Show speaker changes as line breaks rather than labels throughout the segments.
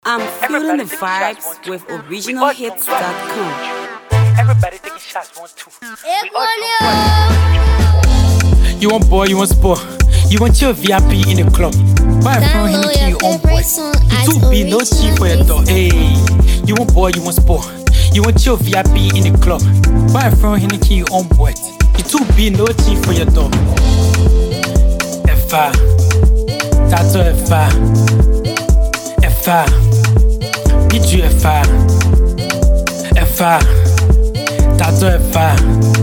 I'm feeling the vibes with originalhits.com.
Everybody taking shots, 1, 2.
You want boy, you want sport. You want your VIP in the club. Buy a phone, hand to your own boy. You too be no cheap for your dog. Hey, you want boy, you want sport. You want your VIP in the club. Buy a phone, hand to your own boy. You too be no cheap for your dog. F.A. Tato F.A. F.A. Biju F.A. F.A. Tato F.A.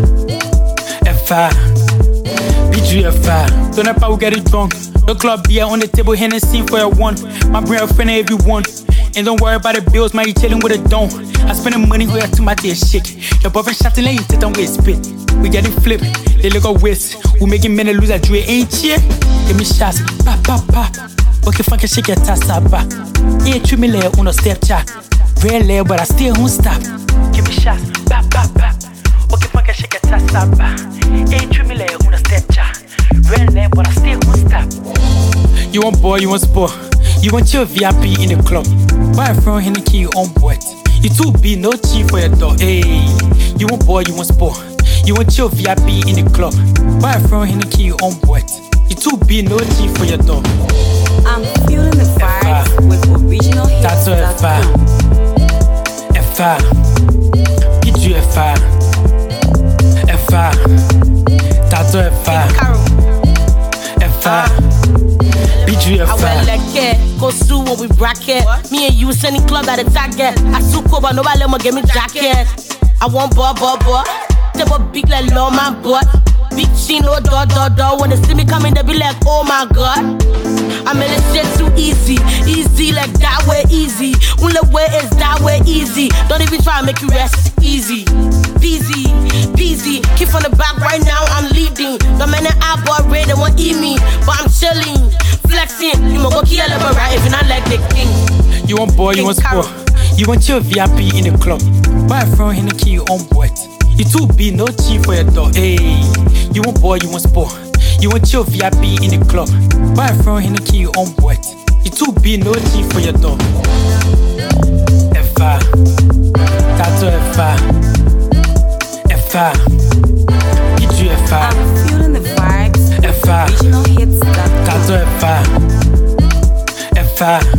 F.A. Biju F.A. Don't know if I will get it drunk. The club beer on the table, Hennessy for a one. My friend everyone. And don't worry about the bills, man, you chillin' with a don. I spend the money where to my dear shake. Your boyfriend shouting, let you sit down with spit. We getting flipped, they look at waist. We making men lose a dream, ain't ya? Give me shots, pop, pop, pop. Okay, fucking shake your tassa back. Yeah, treat me like on a step chat. Very late, but I still won't stop. Give me shots, pop, pop, pop. Okay, fucking shake your tassa back. Yeah, treat me like on a step chat. Very late, but I still won't stop. You want boy, you want sport. You want your VIP in the club. Buy a phone, hand to your own boy. You too be no cheap for your dog. Hey, you want boy, you want sport. You want your VIP in the club. Buy a phone, hand to your own boy. You too be no cheap for your dog.
I'm feeling the vibes with originalhits.com.
Tato F.A. F.A. Biju F.A. F.A. Tato F.A. F.A. Biju F.A.
I wear like go through when we bracket. Me and you sending club at a target. I too cool, but nobody let me get me jacket. I want boy. Table big like low my butt. Big chin, no door. When they see me coming, they be like, oh my god. I made it shit too easy like that way easy. Only way is that way easy. Don't even try to make you rest easy. Peasy. Keep on the back right now, I'm leading. The man that I bought red, they won't eat me. But I'm chilling, flexing. You mo go kill a right if you not like the king.
You want boy, you want sport. You want your VIP in the club. Buy a phone, hand to your own boy. You too be no cheap for your dog. Hey, you want boy, you want sport. You want your VIP in the club. Buy a phone, hand to your own boy. You too be no cheap for your dog. F.A. Tato F.A. F.A. Biju F.A.
I'm feeling the vibes with
F.A.
originalhits.com.
Tato F.A. F.A.